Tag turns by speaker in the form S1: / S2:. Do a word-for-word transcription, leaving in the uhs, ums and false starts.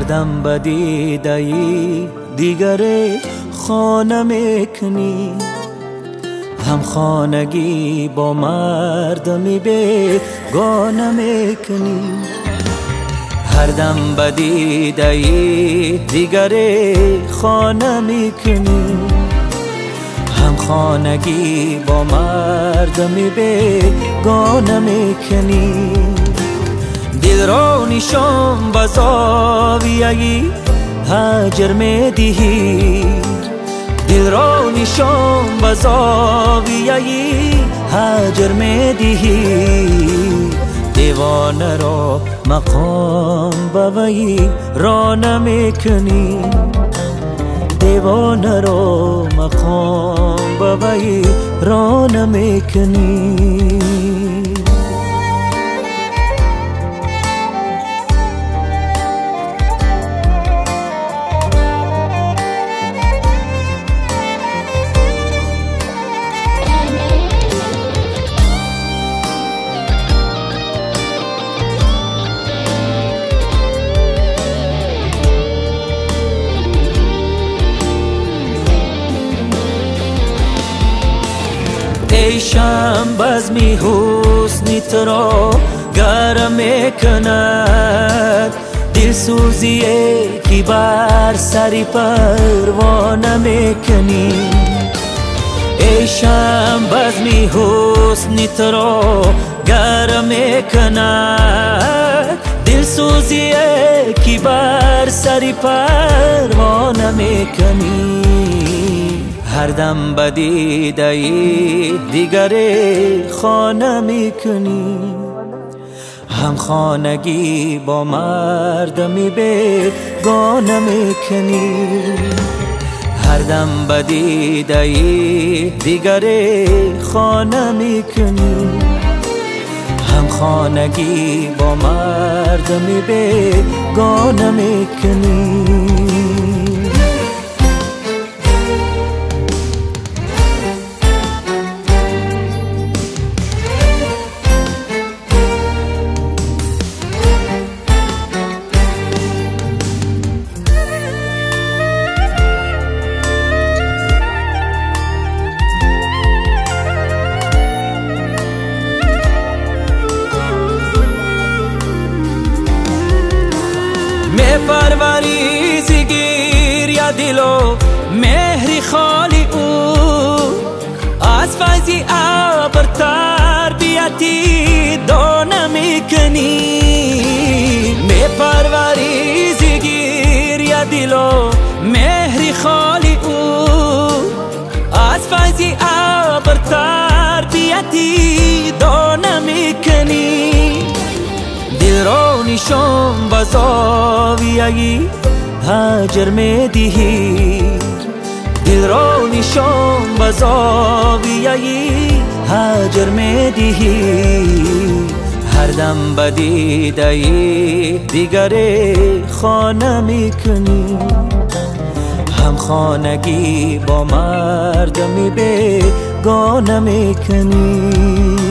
S1: دم به دیده‌ای دیگر خانه میکنی، هم خانگی با مردمی بیگانه میکنی. هر دم به دیده‌ای دیگر خانه میکنی، هم خانگی با مردمی بیگانه میکنی. دل را نشان به زاویه هجر میدهی، دل را نشان به زاویه هجر میدهی. دیوانه را مقام به وی را نمیکنی، دیوانه را مقام به وی را نمیکنی. ای شم بزمی حسنی تو را گرم میکند، دل سوزیه که بر سری پروانه میکنی. ای شم بزمی حسنی تو را گرم میکند، دل سوزیه که بر سری پروانه میکنی. هر دم به دیده‌ای دیگر خانه میکنی، هم خانگی با مردمی بیگانه میکنی. هر دم به دیده‌ای دیگر خانه میکنی، هم خانگی با مردمی بیگانه میکنی. می پروریزی گریه دل و مهری خالی او، از فیضی ابر تربیتی دانه میکنی. می پروریزی گریه دل و مهری خالی او، از فیضی ابر تربیتی دانه میکنی. دل را نشان به زاویه هجر میدهی، دل را نشان به زاویه هجر میدهی. هر دم به دیده‌ای دیگر خانه میکنی، هم خانگی با مردمی بیگانه میکنی.